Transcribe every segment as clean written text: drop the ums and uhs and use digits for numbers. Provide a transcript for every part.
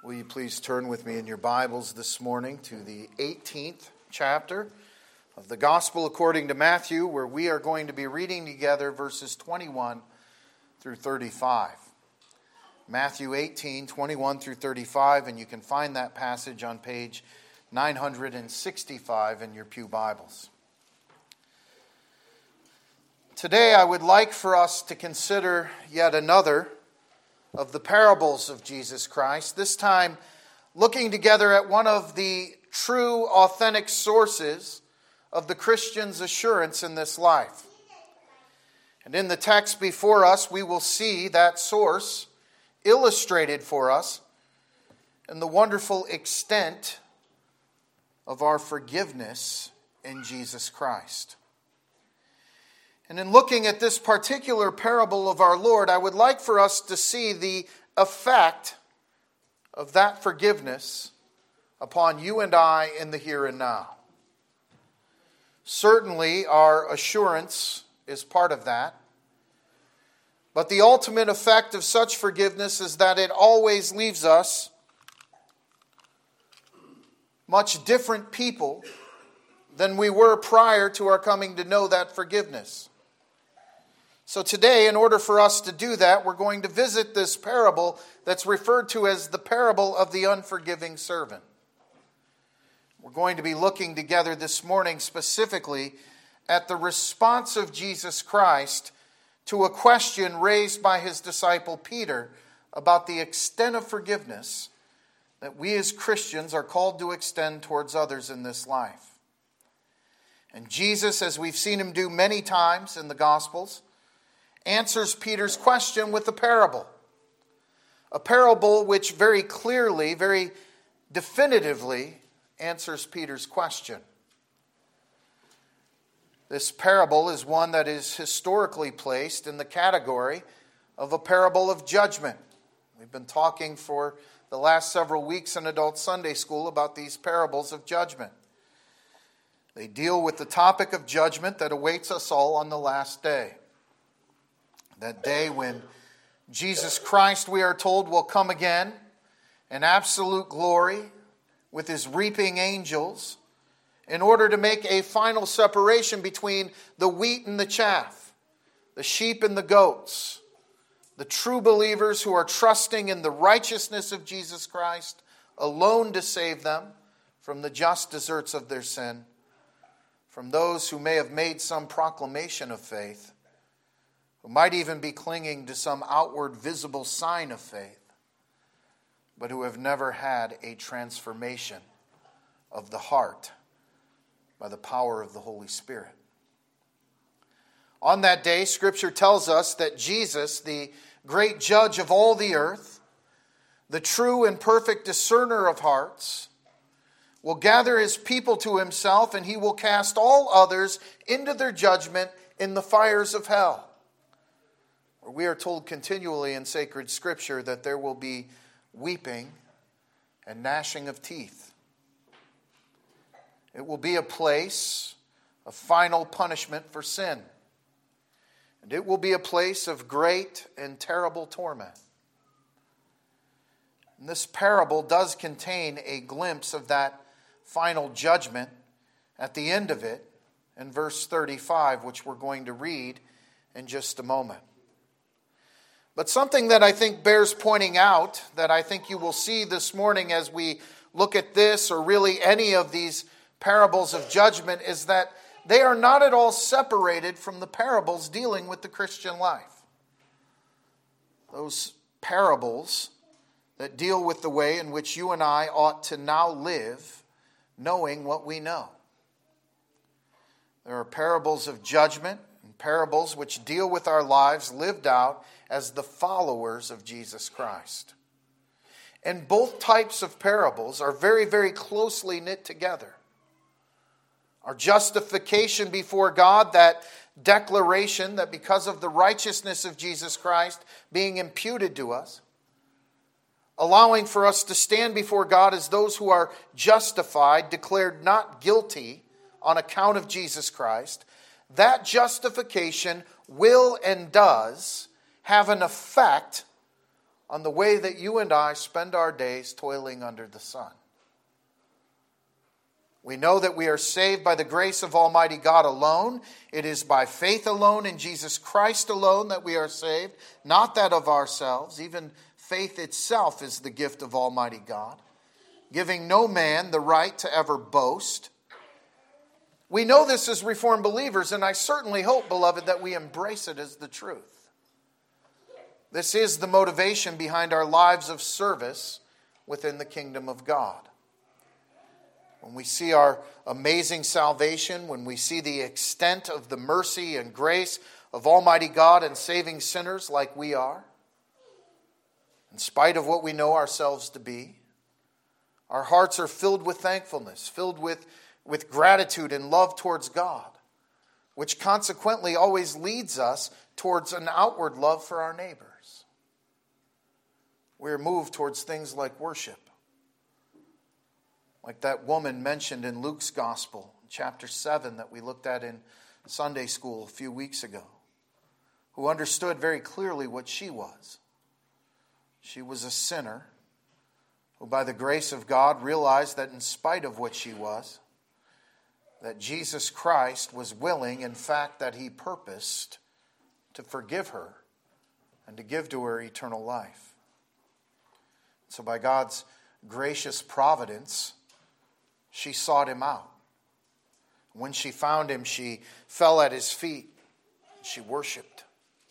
Will you please turn with me in your Bibles this morning to the 18th chapter of the Gospel according to Matthew, where we are going to be reading together verses 21 through 35. Matthew 18, 21 through 35, and you can find that passage on page 965 in your pew Bibles. Today I would like for us to consider yet another of the parables of Jesus Christ, this time looking together at one of the true, authentic sources of the Christian's assurance in this life. And in the text before us, we will see that source illustrated for us in the wonderful extent of our forgiveness in Jesus Christ. And in looking at this particular parable of our Lord, I would like for us to see the effect of that forgiveness upon you and I in the here and now. Certainly, our assurance is part of that. But the ultimate effect of such forgiveness is that it always leaves us much different people than we were prior to our coming to know that forgiveness. So today, in order for us to do that, we're going to visit this parable that's referred to as the parable of the unforgiving servant. We're going to be looking together this morning specifically at the response of Jesus Christ to a question raised by his disciple Peter about the extent of forgiveness that we as Christians are called to extend towards others in this life. And Jesus, as we've seen him do many times in the Gospels, answers Peter's question with a parable. A parable which very clearly, very definitively answers Peter's question. This parable is one that is historically placed in the category of a parable of judgment. We've been talking for the last several weeks in Adult Sunday School about these parables of judgment. They deal with the topic of judgment that awaits us all on the last day. That day when Jesus Christ, we are told, will come again in absolute glory with his reaping angels in order to make a final separation between the wheat and the chaff, the sheep and the goats, the true believers who are trusting in the righteousness of Jesus Christ alone to save them from the just deserts of their sin, from those who may have made some proclamation of faith, who might even be clinging to some outward visible sign of faith, but who have never had a transformation of the heart by the power of the Holy Spirit. On that day, Scripture tells us that Jesus, the great judge of all the earth, the true and perfect discerner of hearts, will gather his people to himself, and he will cast all others into their judgment in the fires of hell. We are told continually in sacred Scripture that there will be weeping and gnashing of teeth. It will be a place of final punishment for sin. And it will be a place of great and terrible torment. And this parable does contain a glimpse of that final judgment at the end of it in verse 35, which we're going to read in just a moment. But something that I think bears pointing out, that I think you will see this morning as we look at this, or really any of these parables of judgment, is that they are not at all separated from the parables dealing with the Christian life. Those parables that deal with the way in which you and I ought to now live, knowing what we know. There are parables of judgment and parables which deal with our lives lived out as the followers of Jesus Christ. And both types of parables are very, very closely knit together. Our justification before God, that declaration that because of the righteousness of Jesus Christ being imputed to us, allowing for us to stand before God as those who are justified, declared not guilty on account of Jesus Christ, that justification will and does have an effect on the way that you and I spend our days toiling under the sun. We know that we are saved by the grace of Almighty God alone. It is by faith alone in Jesus Christ alone that we are saved, not that of ourselves. Even faith itself is the gift of Almighty God, giving no man the right to ever boast. We know this as Reformed believers, and I certainly hope, beloved, that we embrace it as the truth. This is the motivation behind our lives of service within the kingdom of God. When we see our amazing salvation, when we see the extent of the mercy and grace of Almighty God in saving sinners like we are, in spite of what we know ourselves to be, our hearts are filled with thankfulness, filled with gratitude and love towards God, which consequently always leads us towards an outward love for our neighbors. We're moved towards things like worship. Like that woman mentioned in Luke's Gospel, chapter 7, that we looked at in Sunday school a few weeks ago, who understood very clearly what she was. She was a sinner who, by the grace of God, realized that in spite of what she was, that Jesus Christ was willing, in fact, that he purposed to forgive her and to give to her eternal life. So by God's gracious providence, she sought him out. When she found him, she fell at his feet. She worshiped.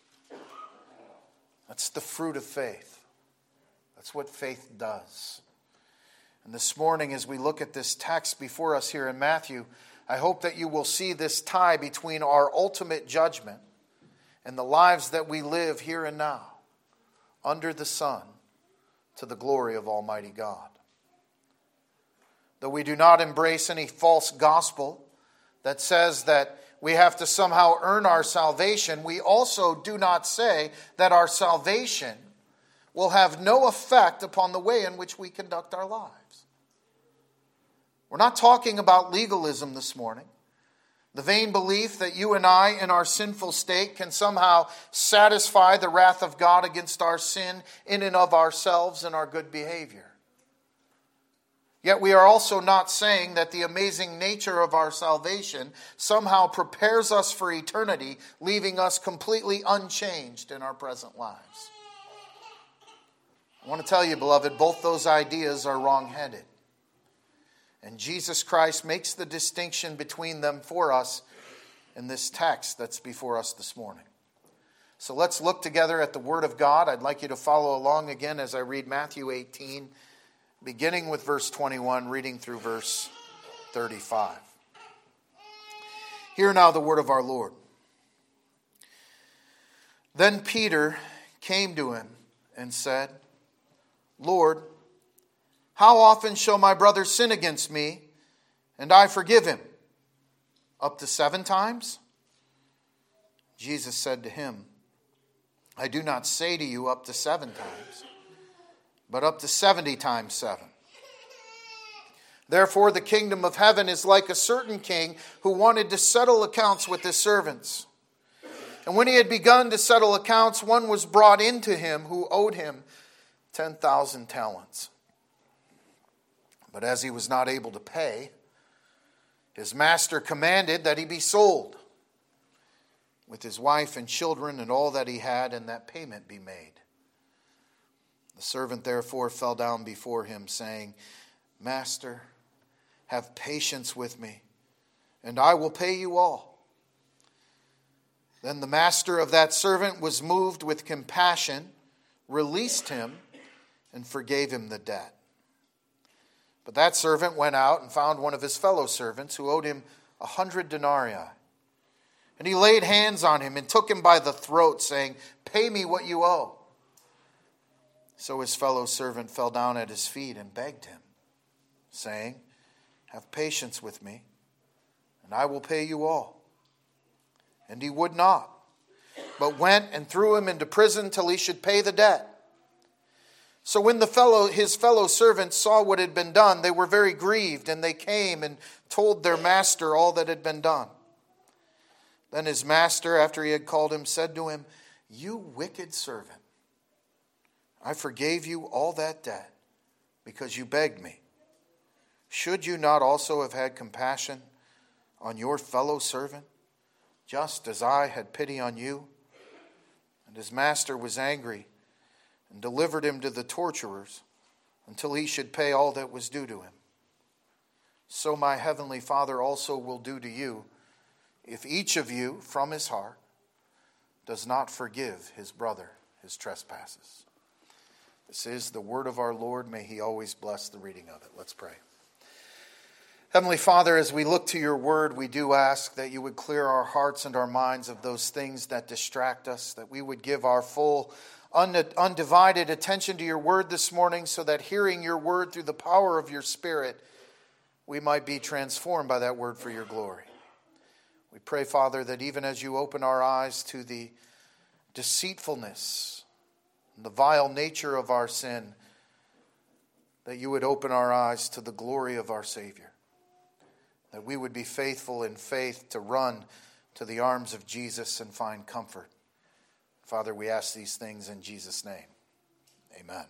That's the fruit of faith. That's what faith does. And this morning, as we look at this text before us here in Matthew, I hope that you will see this tie between our ultimate judgment and the lives that we live here and now, under the sun, to the glory of Almighty God. Though we do not embrace any false gospel that says that we have to somehow earn our salvation, we also do not say that our salvation will have no effect upon the way in which we conduct our lives. We're not talking about legalism this morning. The vain belief that you and I in our sinful state can somehow satisfy the wrath of God against our sin in and of ourselves and our good behavior. Yet we are also not saying that the amazing nature of our salvation somehow prepares us for eternity, leaving us completely unchanged in our present lives. I want to tell you, beloved, both those ideas are wrong-headed. And Jesus Christ makes the distinction between them for us in this text that's before us this morning. So let's look together at the Word of God. I'd like you to follow along again as I read Matthew 18, beginning with verse 21, reading through verse 35. Hear now the word of our Lord. Then Peter came to him and said, Lord, how often shall my brother sin against me, and I forgive him? Up to 7 times? Jesus said to him, I do not say to you up to 7 times, but up to 70 times 7. Therefore the kingdom of heaven is like a certain king who wanted to settle accounts with his servants. And when he had begun to settle accounts, one was brought into him who owed him 10,000 talents. But as he was not able to pay, his master commanded that he be sold, with his wife and children and all that he had, and that payment be made. The servant therefore fell down before him, saying, Master, have patience with me, and I will pay you all. Then the master of that servant was moved with compassion, released him, and forgave him the debt. But that servant went out and found one of his fellow servants who owed him 100 denarii. And he laid hands on him and took him by the throat, saying, Pay me what you owe. So his fellow servant fell down at his feet and begged him, saying, Have patience with me, and I will pay you all. And he would not, but went and threw him into prison till he should pay the debt. So when his fellow servants saw what had been done, they were very grieved, and they came and told their master all that had been done. Then his master, after he had called him, said to him, You wicked servant, I forgave you all that debt because you begged me. Should you not also have had compassion on your fellow servant, just as I had pity on you?" And his master was angry and delivered him to the torturers until he should pay all that was due to him. So my heavenly Father also will do to you if each of you from his heart does not forgive his brother his trespasses. This is the word of our Lord. May he always bless the reading of it. Let's pray. Heavenly Father, as we look to your word, we do ask that you would clear our hearts and our minds of those things that distract us, that we would give our full, undivided attention to your word this morning, so that hearing your word through the power of your Spirit, we might be transformed by that word for your glory. We pray, Father, that even as you open our eyes to the deceitfulness and the vile nature of our sin, that you would open our eyes to the glory of our Savior, that we would be faithful in faith to run to the arms of Jesus and find comfort. Father, we ask these things in Jesus' name. Amen.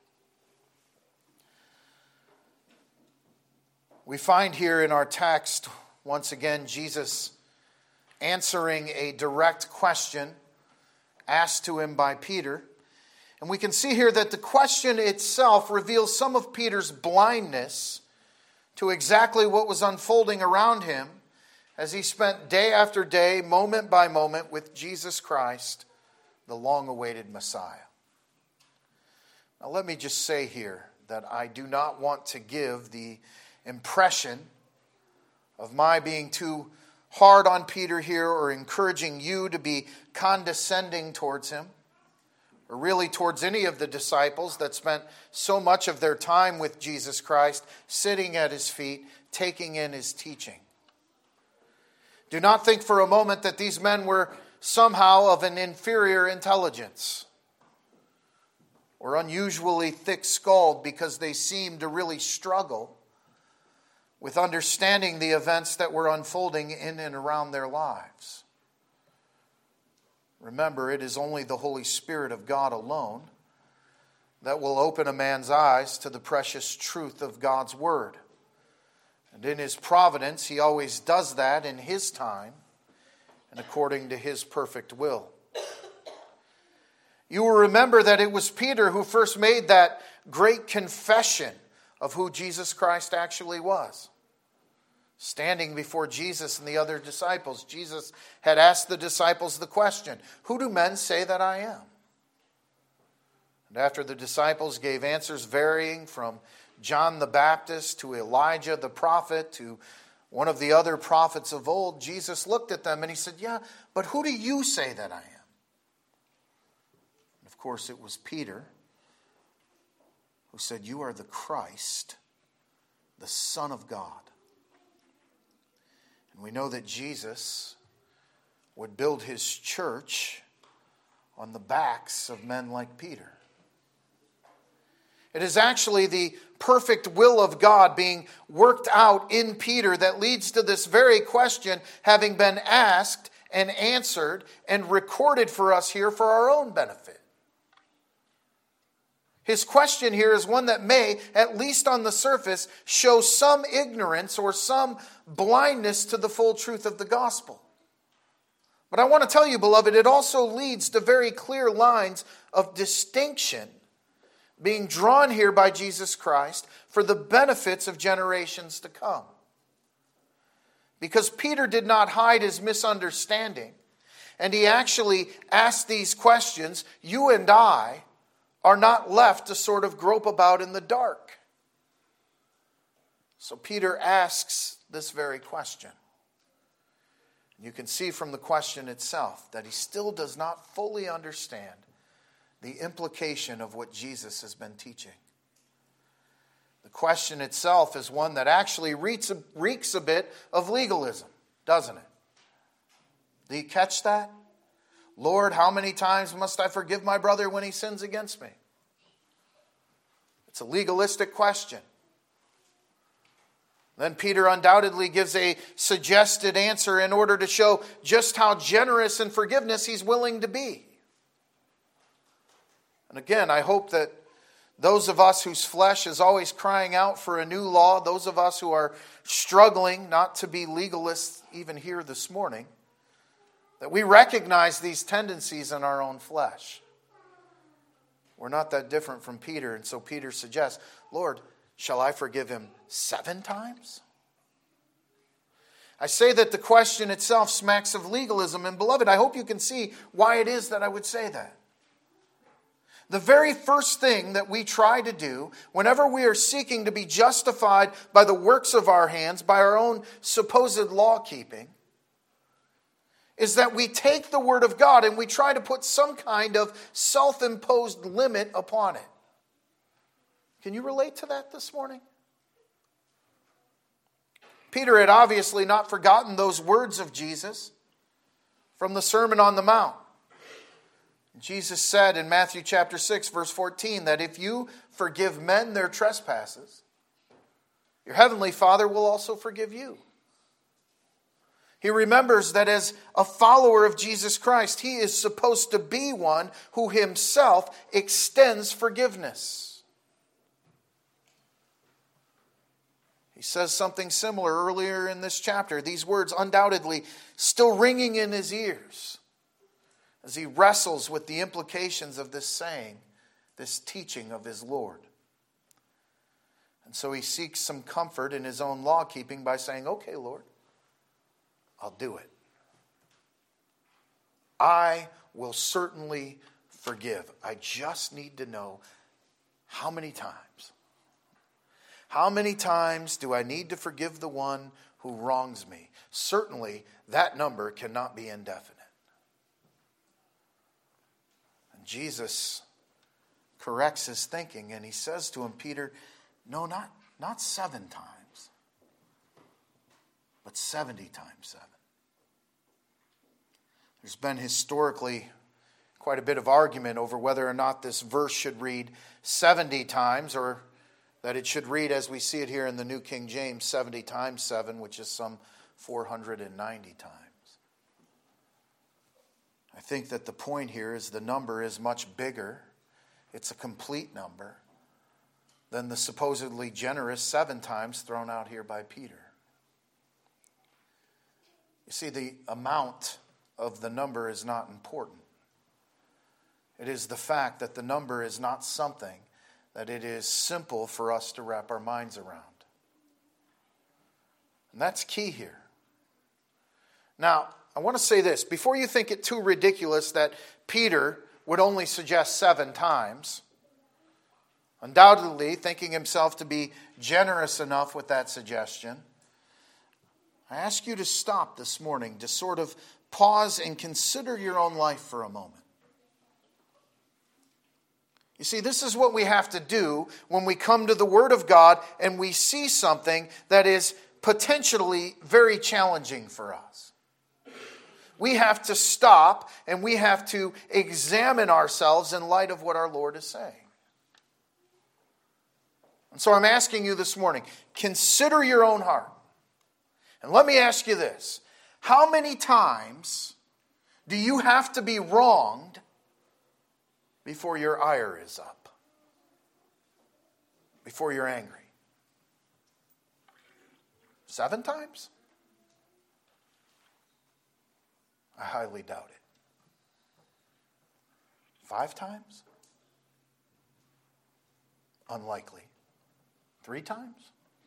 We find here in our text, once again, Jesus answering a direct question asked to him by Peter. And we can see here that the question itself reveals some of Peter's blindness to exactly what was unfolding around him as he spent day after day, moment by moment, with Jesus Christ, the long-awaited Messiah. Now let me just say here that I do not want to give the impression of my being too hard on Peter here or encouraging you to be condescending towards him, or really towards any of the disciples that spent so much of their time with Jesus Christ, sitting at his feet, taking in his teaching. Do not think for a moment that these men were somehow of an inferior intelligence or unusually thick-skulled because they seemed to really struggle with understanding the events that were unfolding in and around their lives. Remember, it is only the Holy Spirit of God alone that will open a man's eyes to the precious truth of God's Word. And in His providence, He always does that in His time and according to His perfect will. You will remember that it was Peter who first made that great confession of who Jesus Christ actually was. Standing before Jesus and the other disciples, Jesus had asked the disciples the question, "Who do men say that I am?" And after the disciples gave answers varying from John the Baptist to Elijah the prophet to one of the other prophets of old, Jesus looked at them and He said, "Yeah, but who do you say that I am?" And of course, it was Peter who said, "You are the Christ, the Son of God." And we know that Jesus would build His church on the backs of men like Peter. It is actually the perfect will of God being worked out in Peter that leads to this very question having been asked and answered and recorded for us here for our own benefit. His question here is one that may, at least on the surface, show some ignorance or some blindness to the full truth of the gospel. But I want to tell you, beloved, it also leads to very clear lines of distinction being drawn here by Jesus Christ for the benefits of generations to come. Because Peter did not hide his misunderstanding, and he actually asked these questions, you and I are not left to sort of grope about in the dark. So Peter asks this very question. You can see from the question itself that he still does not fully understand the implication of what Jesus has been teaching. The question itself is one that actually reeks a bit of legalism, doesn't it? Do you catch that? Lord, how many times must I forgive my brother when he sins against me? It's a legalistic question. Then Peter undoubtedly gives a suggested answer in order to show just how generous in forgiveness he's willing to be. And again, I hope that those of us whose flesh is always crying out for a new law, those of us who are struggling not to be legalists even here this morning, that we recognize these tendencies in our own flesh. We're not that different from Peter, and so Peter suggests, Lord, shall I forgive him 7 times? I say that the question itself smacks of legalism, and beloved, I hope you can see why it is that I would say that. The very first thing that we try to do whenever we are seeking to be justified by the works of our hands, by our own supposed law keeping, is that we take the Word of God and we try to put some kind of self-imposed limit upon it. Can you relate to that this morning? Peter had obviously not forgotten those words of Jesus from the Sermon on the Mount. Jesus said in Matthew chapter 6, verse 14, that if you forgive men their trespasses, your heavenly Father will also forgive you. He remembers that as a follower of Jesus Christ, he is supposed to be one who himself extends forgiveness. He says something similar earlier in this chapter. These words undoubtedly still ringing in his ears as he wrestles with the implications of this saying, this teaching of his Lord. And so he seeks some comfort in his own law keeping by saying, okay, Lord, I'll do it. I will certainly forgive. I just need to know how many times. How many times do I need to forgive the one who wrongs me? Certainly, that number cannot be indefinite. And Jesus corrects his thinking and he says to him, Peter, no, not 7 times, but 70 times 7. There's been historically quite a bit of argument over whether or not this verse should read 70 times or that it should read, as we see it here in the New King James, 70 times 7, which is some 490 times. I think that the point here is the number is much bigger. It's a complete number than the supposedly generous 7 times thrown out here by Peter. You see, the amount of the number is not important. It is the fact that the number is not something that it is simple for us to wrap our minds around. And that's key here. Now, I want to say this. Before you think it too ridiculous that Peter would only suggest 7 times, undoubtedly thinking himself to be generous enough with that suggestion, I ask you to stop this morning, to sort of pause and consider your own life for a moment. You see, this is what we have to do when we come to the Word of God and we see something that is potentially very challenging for us. We have to stop and we have to examine ourselves in light of what our Lord is saying. And so I'm asking you this morning, consider your own heart. And let me ask you this. How many times do you have to be wronged before your ire is up? Before you're angry? 7 times? I highly doubt it. 5 times? Unlikely. 3 times?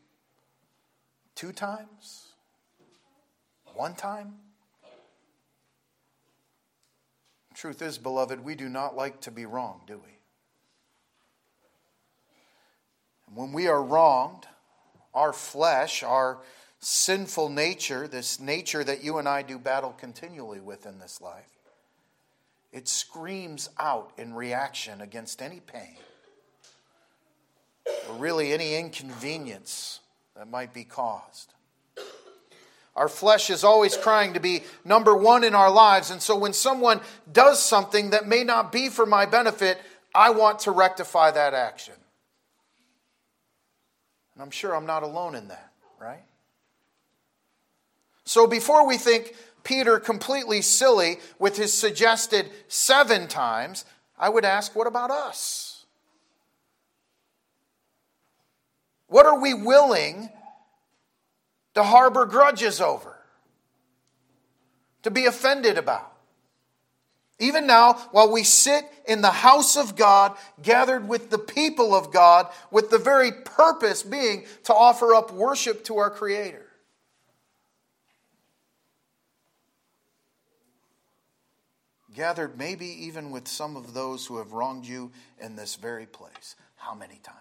2 times? 1 time? Truth is, beloved, we do not like to be wronged, do we? And when we are wronged, our flesh, our sinful nature, this nature that you and I do battle continually with in this life, it screams out in reaction against any pain or really any inconvenience that might be caused. Our flesh is always crying to be number one in our lives. And so when someone does something that may not be for my benefit, I want to rectify that action. And I'm sure I'm not alone in that, right? So before we think Peter completely silly with his suggested 7 times, I would ask, what about us? What are we willing to harbor grudges over? To be offended about? Even now, while we sit in the house of God, gathered with the people of God, with the very purpose being to offer up worship to our Creator. Gathered maybe even with some of those who have wronged you in this very place. How many times?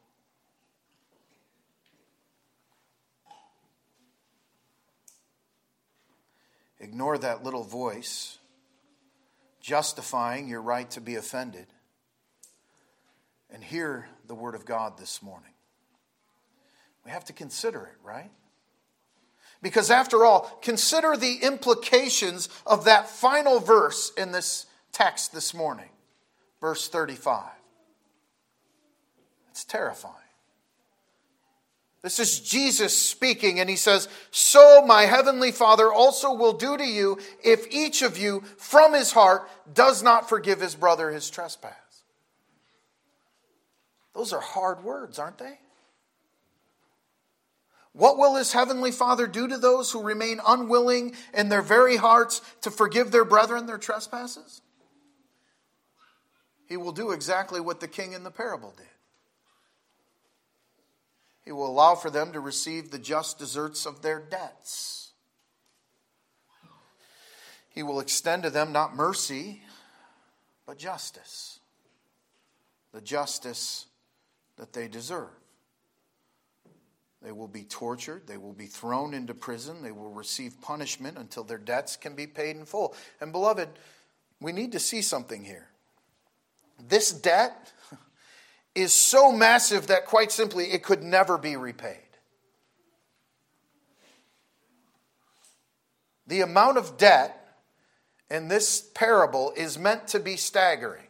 Ignore that little voice justifying your right to be offended, and hear the Word of God this morning. We have to consider it, right? Because after all, consider the implications of that final verse in this text this morning. Verse 35. It's terrifying. This is Jesus speaking, and he says, "So my heavenly Father also will do to you if each of you from his heart does not forgive his brother his trespass." Those are hard words, aren't they? What will his heavenly Father do to those who remain unwilling in their very hearts to forgive their brethren their trespasses? He will do exactly what the king in the parable did. He will allow for them to receive the just deserts of their debts. He will extend to them not mercy, but justice. The justice that they deserve. They will be tortured. They will be thrown into prison. They will receive punishment until their debts can be paid in full. And beloved, we need to see something here. This debt is so massive that quite simply it could never be repaid. The amount of debt in this parable is meant to be staggering.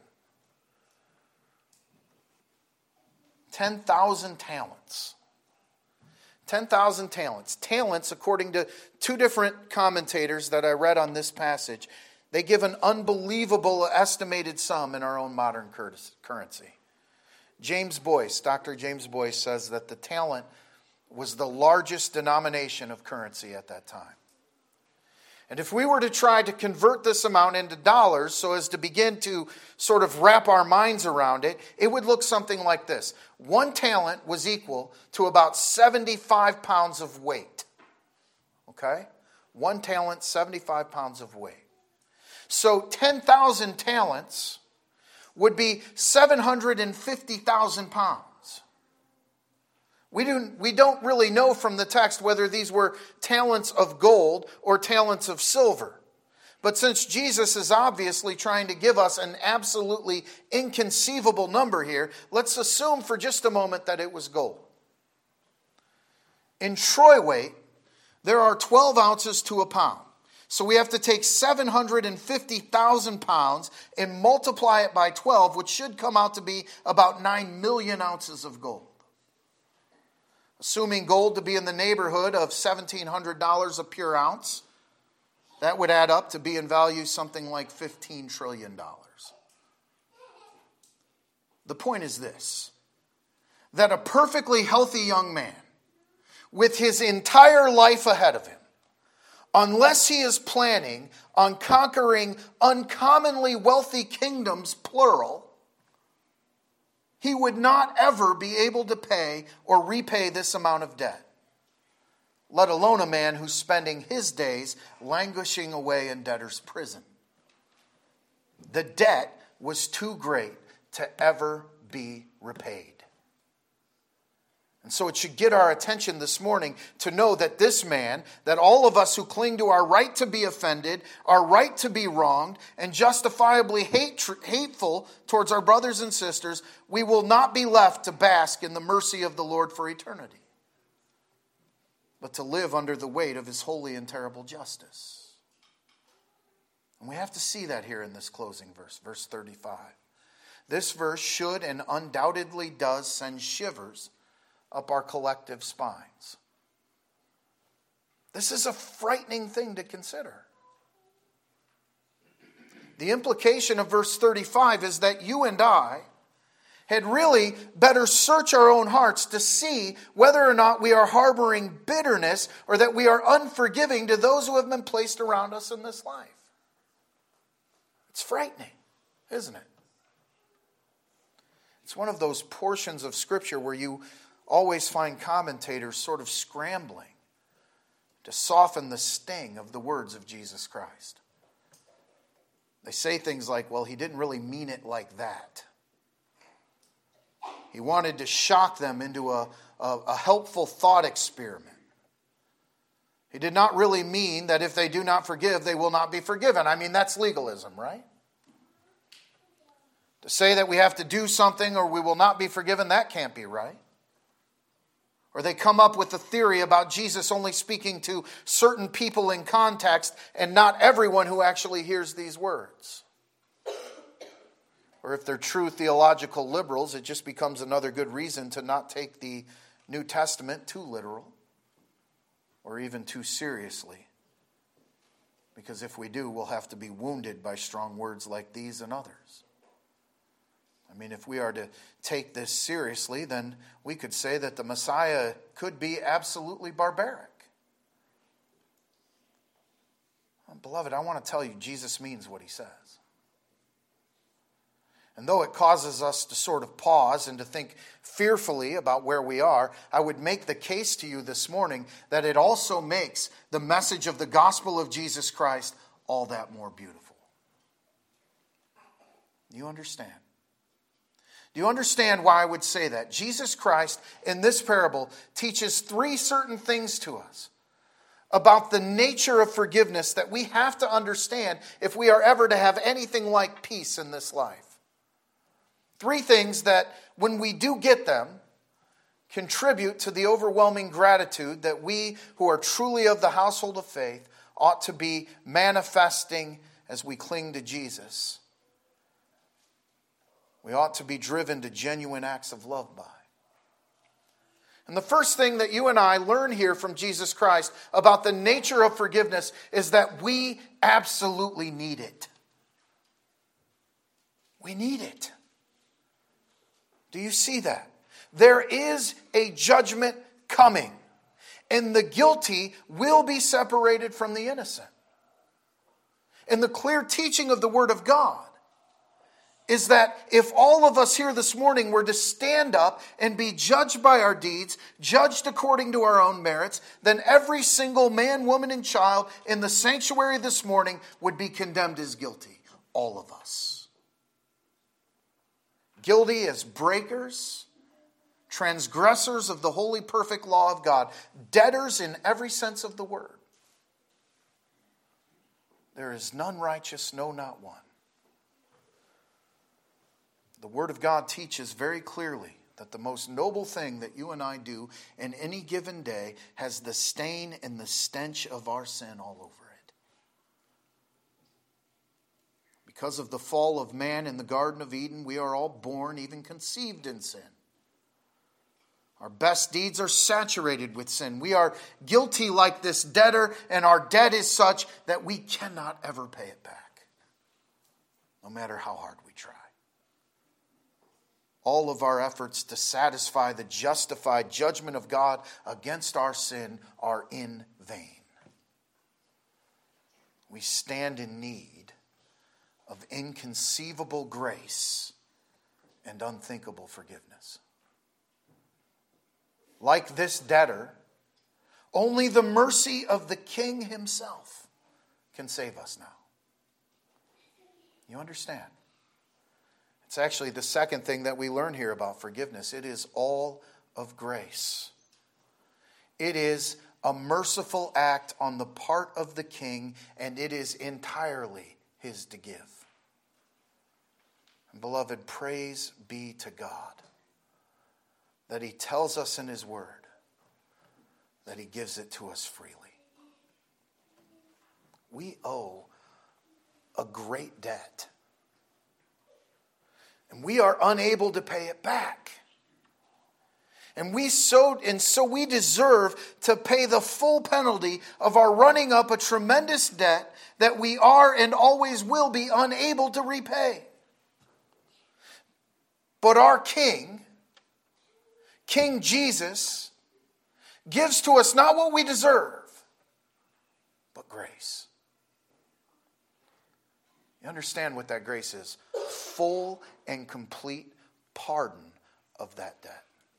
10,000 talents. 10,000 talents. Talents, according to two different commentators that I read on this passage, they give an unbelievable estimated sum in our own modern currency. James Boyce, Dr. James Boyce, says that the talent was the largest denomination of currency at that time. And if we were to try to convert this amount into dollars so as to begin to sort of wrap our minds around it, it would look something like this. 1 talent was equal to about 75 pounds of weight. Okay? 1 talent, 75 pounds of weight. So 10,000 talents would be 750,000 pounds. We don't really know from the text whether these were talents of gold or talents of silver. But since Jesus is obviously trying to give us an absolutely inconceivable number here, let's assume for just a moment that it was gold. In troy weight, there are 12 ounces to a pound. So we have to take 750,000 pounds and multiply it by 12, which should come out to be about 9 million ounces of gold. Assuming gold to be in the neighborhood of $1,700 a pure ounce, that would add up to be in value something like $15 trillion. The point is this, that a perfectly healthy young man with his entire life ahead of him, unless he is planning on conquering uncommonly wealthy kingdoms, plural, he would not ever be able to pay or repay this amount of debt, let alone a man who's spending his days languishing away in debtor's prison. The debt was too great to ever be repaid. And so it should get our attention this morning to know that this man, that all of us who cling to our right to be offended, our right to be wronged, and justifiably hateful towards our brothers and sisters, we will not be left to bask in the mercy of the Lord for eternity, but to live under the weight of his holy and terrible justice. And we have to see that here in this closing verse, verse 35. This verse should and undoubtedly does send shivers up our collective spines. This is a frightening thing to consider. The implication of verse 35 is that you and I had really better search our own hearts to see whether or not we are harboring bitterness or that we are unforgiving to those who have been placed around us in this life. It's frightening, isn't it? It's one of those portions of Scripture where you always find commentators sort of scrambling to soften the sting of the words of Jesus Christ. They say things like, well, he didn't really mean it like that. He wanted to shock them into a helpful thought experiment. He did not really mean that if they do not forgive, they will not be forgiven. I mean, that's legalism, right? To say that we have to do something or we will not be forgiven, that can't be right. Or they come up with a theory about Jesus only speaking to certain people in context and not everyone who actually hears these words. Or if they're true theological liberals, it just becomes another good reason to not take the New Testament too literal or even too seriously. Because if we do, we'll have to be wounded by strong words like these and others. I mean, if we are to take this seriously, then we could say that the Messiah could be absolutely barbaric. Beloved, I want to tell you, Jesus means what he says. And though it causes us to sort of pause and to think fearfully about where we are, I would make the case to you this morning that it also makes the message of the gospel of Jesus Christ all that more beautiful. Do you understand? Do you understand why I would say that? Jesus Christ, in this parable, teaches three certain things to us about the nature of forgiveness that we have to understand if we are ever to have anything like peace in this life. Three things that, when we do get them, contribute to the overwhelming gratitude that we who are truly of the household of faith ought to be manifesting as we cling to Jesus. We ought to be driven to genuine acts of love by. And the first thing that you and I learn here from Jesus Christ about the nature of forgiveness is that we absolutely need it. We need it. Do you see that? There is a judgment coming, and the guilty will be separated from the innocent. And the clear teaching of the Word of God is that if all of us here this morning were to stand up and be judged by our deeds, judged according to our own merits, then every single man, woman, and child in the sanctuary this morning would be condemned as guilty. All of us. Guilty as breakers, transgressors of the holy, perfect law of God, debtors in every sense of the word. There is none righteous, no, not one. The Word of God teaches very clearly that the most noble thing that you and I do in any given day has the stain and the stench of our sin all over it. Because of the fall of man in the Garden of Eden, we are all born, even conceived in sin. Our best deeds are saturated with sin. We are guilty like this debtor, and our debt is such that we cannot ever pay it back, no matter how hard we try. All of our efforts to satisfy the justified judgment of God against our sin are in vain. We stand in need of inconceivable grace and unthinkable forgiveness. Like this debtor, only the mercy of the King himself can save us now. You understand? It's actually the second thing that we learn here about forgiveness. It is all of grace. It is a merciful act on the part of the King, and it is entirely his to give. And beloved, praise be to God that he tells us in his word that he gives it to us freely. We owe a great debt, and we are unable to pay it back. And so we deserve to pay the full penalty of our running up a tremendous debt that we are and always will be unable to repay. But our King Jesus, gives to us not what we deserve, but grace. You understand what that grace is? Full and complete pardon of that debt.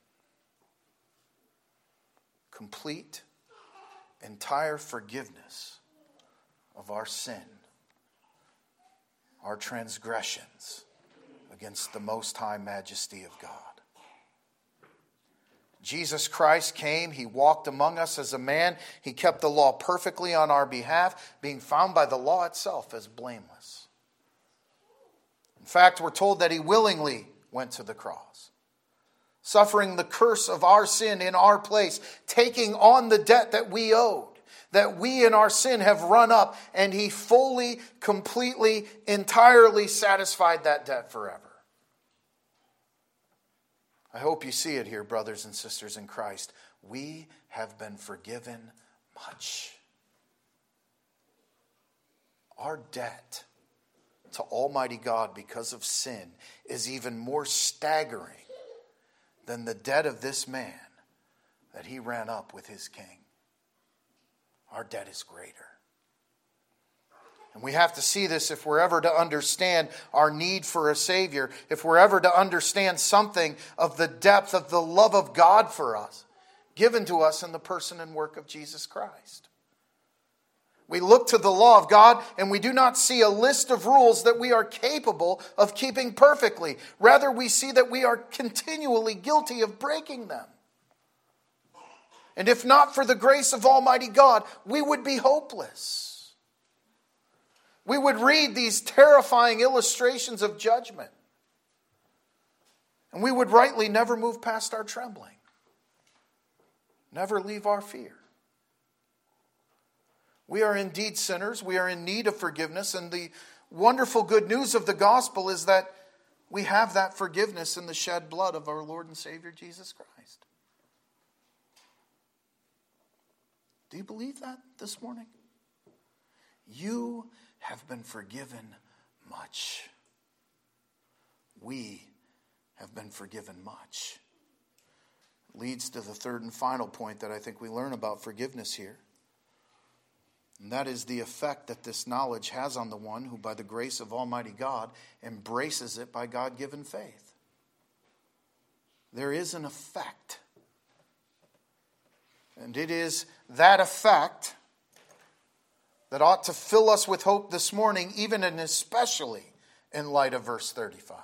Complete, entire forgiveness of our sin, our transgressions against the most high majesty of God. Jesus Christ came, he walked among us as a man, he kept the law perfectly on our behalf, being found by the law itself as blameless. In fact, we're told that he willingly went to the cross, suffering the curse of our sin in our place, taking on the debt that we owed, that we in our sin have run up, and he fully, completely, entirely satisfied that debt forever. I hope you see it here, brothers and sisters in Christ. We have been forgiven much. Our debt to Almighty God because of sin is even more staggering than the debt of this man that he ran up with his king. Our debt is greater. And we have to see this if we're ever to understand our need for a Savior, if we're ever to understand something of the depth of the love of God for us, given to us in the person and work of Jesus Christ. We look to the law of God and we do not see a list of rules that we are capable of keeping perfectly. Rather, we see that we are continually guilty of breaking them. And if not for the grace of Almighty God, we would be hopeless. We would read these terrifying illustrations of judgment, and we would rightly never move past our trembling, never leave our fear. We are indeed sinners. We are in need of forgiveness, and the wonderful good news of the gospel is that we have that forgiveness in the shed blood of our Lord and Savior Jesus Christ. Do you believe that this morning? You have been forgiven much. We have been forgiven much. Leads to the third and final point that I think we learn about forgiveness here. And that is the effect that this knowledge has on the one who, by the grace of Almighty God, embraces it by God-given faith. There is an effect. And it is that effect that ought to fill us with hope this morning, even and especially in light of verse 35.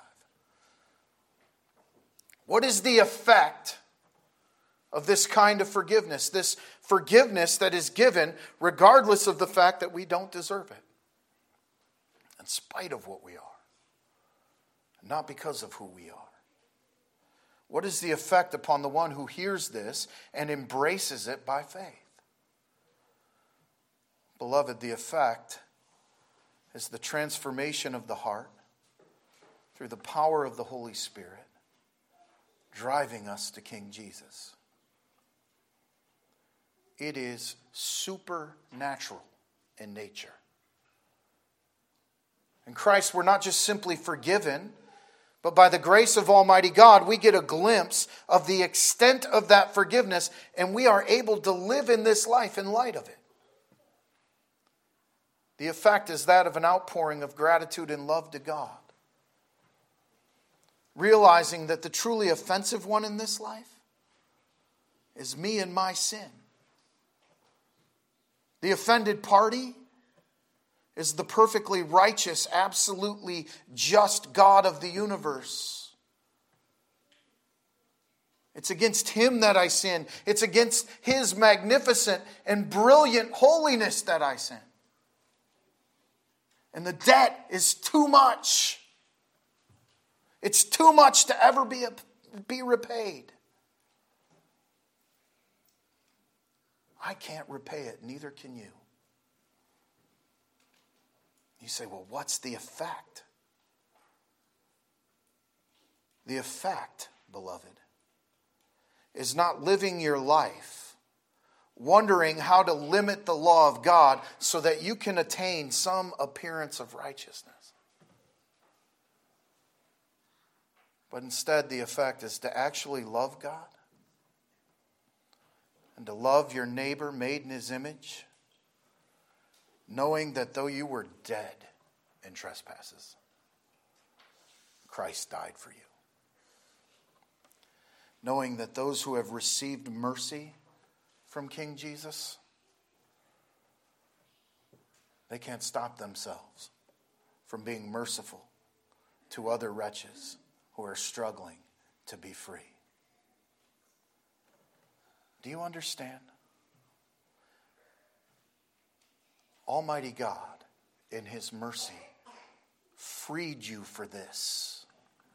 What is the effect of this kind of forgiveness? This forgiveness that is given regardless of the fact that we don't deserve it, in spite of what we are, not because of who we are. What is the effect upon the one who hears this and embraces it by faith? Beloved, the effect is the transformation of the heart through the power of the Holy Spirit, driving us to King Jesus. It is supernatural in nature. In Christ, we're not just simply forgiven, but by the grace of Almighty God, we get a glimpse of the extent of that forgiveness, and we are able to live in this life in light of it. The effect is that of an outpouring of gratitude and love to God. Realizing that the truly offensive one in this life is me and my sin. The offended party is the perfectly righteous, absolutely just God of the universe. It's against him that I sin. It's against his magnificent and brilliant holiness that I sin. And the debt is too much. It's too much to ever be repaid. I can't repay it, neither can you. You say, well, what's the effect? The effect, beloved, is not living your life wondering how to limit the law of God so that you can attain some appearance of righteousness. But instead, the effect is to actually love God and to love your neighbor made in his image, knowing that though you were dead in trespasses, Christ died for you. Knowing that those who have received mercy from King Jesus, they can't stop themselves from being merciful to other wretches who are struggling to be free. Do you understand? Almighty God, in his mercy, freed you for this.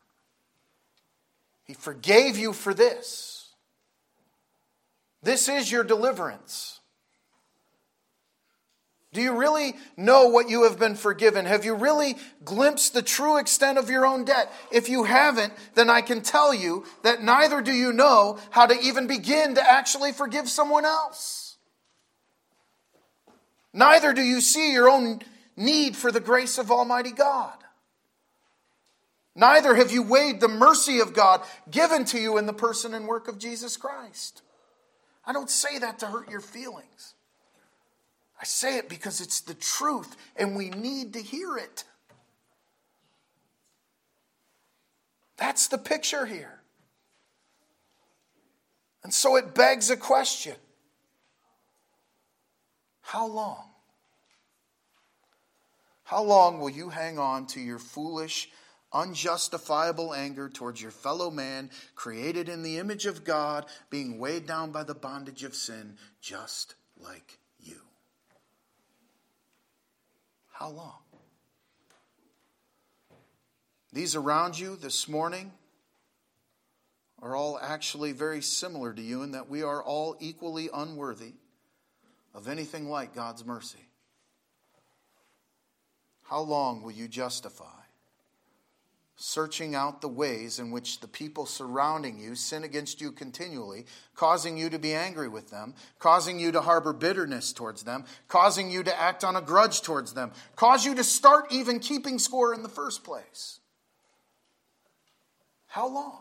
He forgave you for this. This is your deliverance. Do you really know what you have been forgiven? Have you really glimpsed the true extent of your own debt? If you haven't, then I can tell you that neither do you know how to even begin to actually forgive someone else. Neither do you see your own need for the grace of Almighty God. Neither have you weighed the mercy of God given to you in the person and work of Jesus Christ. I don't say that to hurt your feelings. I say it because it's the truth and we need to hear it. That's the picture here. And so it begs a question. How long? How long will you hang on to your foolish, unjustifiable anger towards your fellow man, created in the image of God, being weighed down by the bondage of sin, just like you? How long? These around you this morning are all actually very similar to you in that we are all equally unworthy of anything like God's mercy. How long will you justify searching out the ways in which the people surrounding you sin against you continually, causing you to be angry with them, causing you to harbor bitterness towards them, causing you to act on a grudge towards them, cause you to start even keeping score in the first place? How long?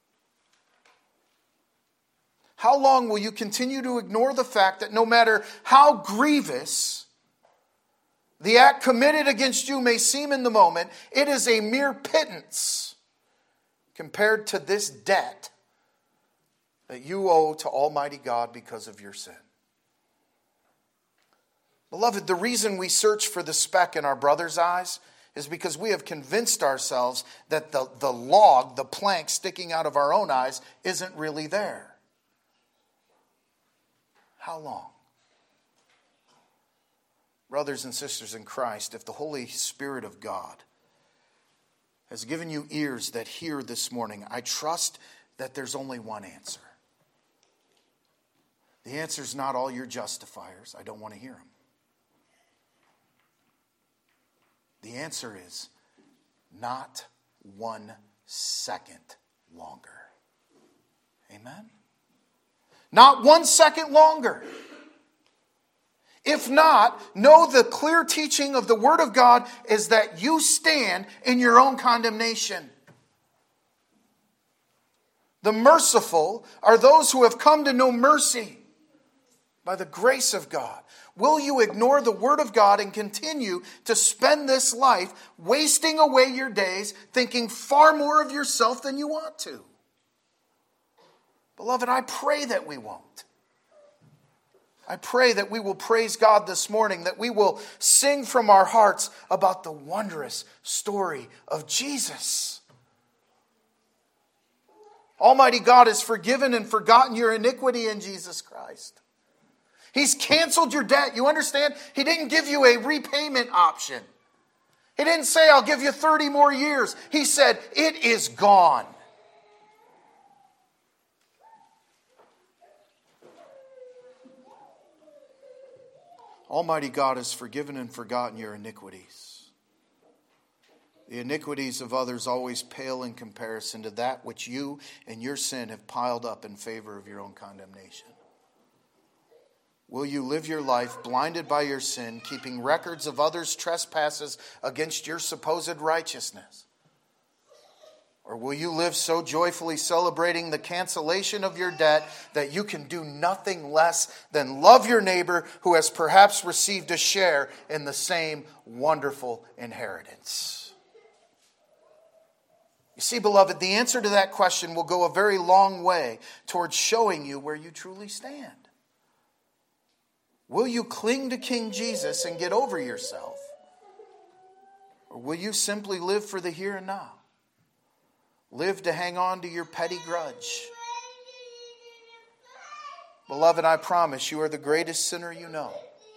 How long will you continue to ignore the fact that no matter how grievous the act committed against you may seem in the moment, it is a mere pittance compared to this debt that you owe to Almighty God because of your sin? Beloved, the reason we search for the speck in our brother's eyes is because we have convinced ourselves that the log, the plank sticking out of our own eyes, isn't really there. How long? Brothers and sisters in Christ, if the Holy Spirit of God has given you ears that hear this morning, I trust that there's only one answer. The answer is not all your justifiers. I don't want to hear them. The answer is not 1 second longer. Amen? Not 1 second longer. If not, know the clear teaching of the Word of God is that you stand in your own condemnation. The merciful are those who have come to know mercy by the grace of God. Will you ignore the Word of God and continue to spend this life wasting away your days thinking far more of yourself than you want to? Beloved, I pray that we won't. I pray that we will praise God this morning, that we will sing from our hearts about the wondrous story of Jesus. Almighty God has forgiven and forgotten your iniquity in Jesus Christ. He's canceled your debt. You understand? He didn't give you a repayment option. He didn't say, I'll give you 30 more years. He said, it is gone. Almighty God has forgiven and forgotten your iniquities. The iniquities of others always pale in comparison to that which you and your sin have piled up in favor of your own condemnation. Will you live your life blinded by your sin, keeping records of others' trespasses against your supposed righteousness? Or will you live so joyfully celebrating the cancellation of your debt that you can do nothing less than love your neighbor who has perhaps received a share in the same wonderful inheritance? You see, beloved, the answer to that question will go a very long way towards showing you where you truly stand. Will you cling to King Jesus and get over yourself? Or will you simply live for the here and now? Live to hang on to your petty grudge? Beloved, I promise you are the greatest sinner you know.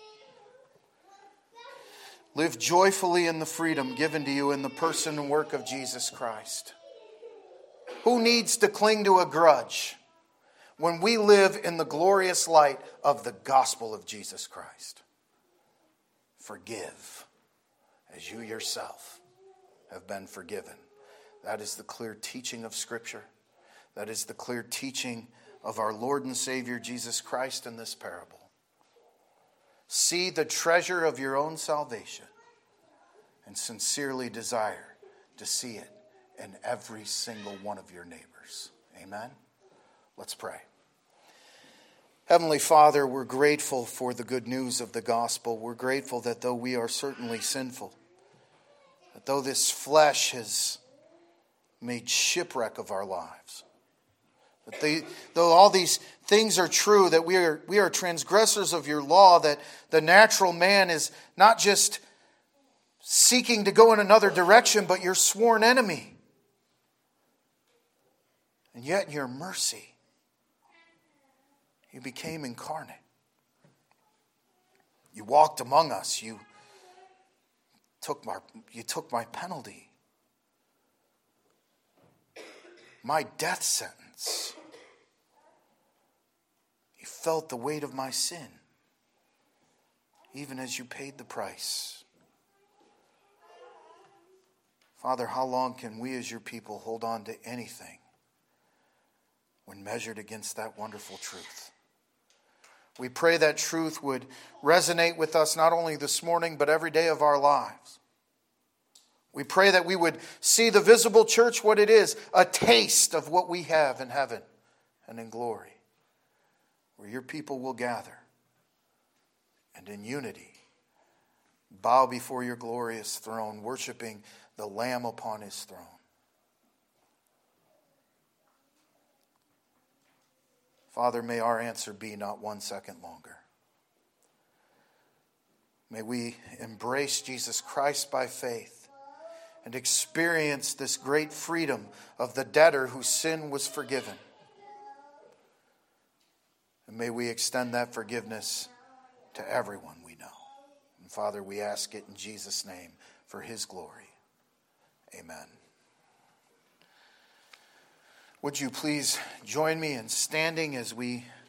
Live joyfully in the freedom given to you in the person and work of Jesus Christ. Who needs to cling to a grudge when we live in the glorious light of the gospel of Jesus Christ? Forgive as you yourself have been forgiven. That is the clear teaching of Scripture. That is the clear teaching of our Lord and Savior Jesus Christ in this parable. See the treasure of your own salvation and sincerely desire to see it in every single one of your neighbors. Amen? Let's pray. Heavenly Father, we're grateful for the good news of the gospel. We're grateful that though we are certainly sinful, that though this flesh has made shipwreck of our lives, that though all these things are true, that we are transgressors of your law, that the natural man is not just seeking to go in another direction, but your sworn enemy. And yet in your mercy, you became incarnate. You walked among us. You took my penalty, my death sentence. You felt the weight of my sin, even as you paid the price. Father, how long can we as your people hold on to anything when measured against that wonderful truth? We pray that truth would resonate with us not only this morning, but every day of our lives. We pray that we would see the visible church what it is, a taste of what we have in heaven and in glory, where your people will gather and in unity bow before your glorious throne, worshiping the Lamb upon his throne. Father, may our answer be not 1 second longer. May we embrace Jesus Christ by faith and experience this great freedom of the debtor whose sin was forgiven. And may we extend that forgiveness to everyone we know. And Father, we ask it in Jesus' name for his glory. Amen. Would you please join me in standing as we